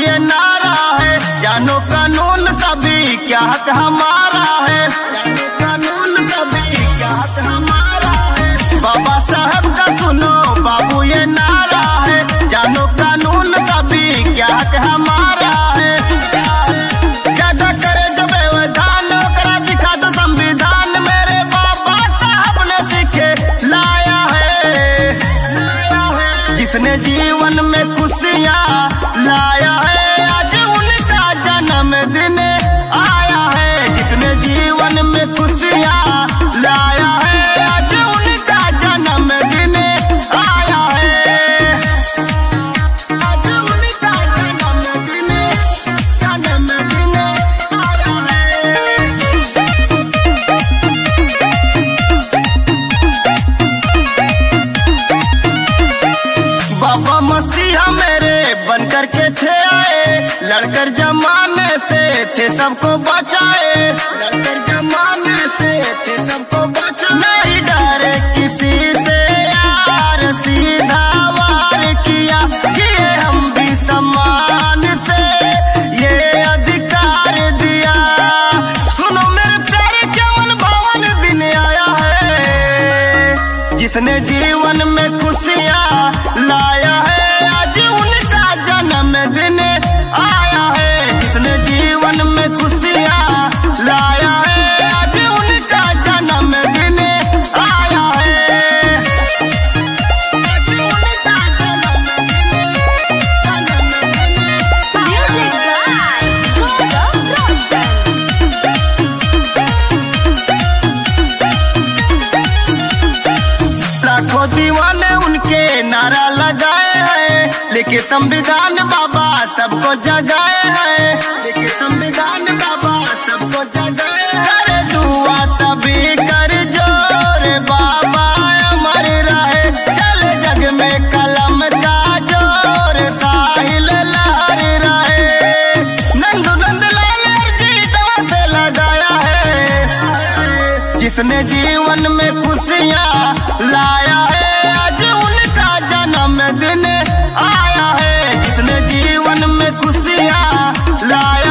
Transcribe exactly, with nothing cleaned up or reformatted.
ये नारा है, जानो कानून सभी क्या हक हमारा है, जानो कानून सभी क्या हक हमारा है। बाबा साहब का सुनो बाबू ये नारा है, जानो कानून सभी क्या हक हमारा है। ज्यादा करे जब व्यवधान करा दिखा दो संविधान, मेरे बाबा साहब ने सीखे लाया है, लाया है। जिसने जीवन में खुशियाँ लाया है, आज उनका जन्मदिन आया है। जिसने जीवन में खुशियाँ लाया है, आज उनका जन्मदिन आया है, आज उनका जन्मदिन जन्मदिन आया है। बाबा मसीहा मेरे बनकर के थे आए, लड़कर जमाने से थे सबको बचाए, लड़कर जमाने से थे सबको बचाए। नहीं डरे किसी से यार, सीधा वार किया, किए हम भी सम्मान से ये अधिकार दिया। सुनो मेरे प्यारे चमन भवन दिन आया है, जिसने जीवन में खुशियाँ लाया है, आज उनका जन्मदिन आया है। जिसने जीवन में खुशियाँ लाया है, आज उनका जन्मदिन आया है, आज उनका जन्मदिन जन्मदिन Music by Gaurav Roshan. लाखों दीवाने उनके नारा लगाए हैं, लेके संविधान बाबा सबको जगाए हैं, लेके संविधान बाबा सबको जगाए हैं। कर दुआ सभी कर जोर, बाबा अमर रहे, चले जग में कलम का जोर, साहिल लहर रहे। नंदू नंदलाल जीतवा से लगाया है, जिसने जीवन में खुशियाँ लाया है, आज उनका जन्मदिन आया है। जिसने जीवन में खुशियाँ लाया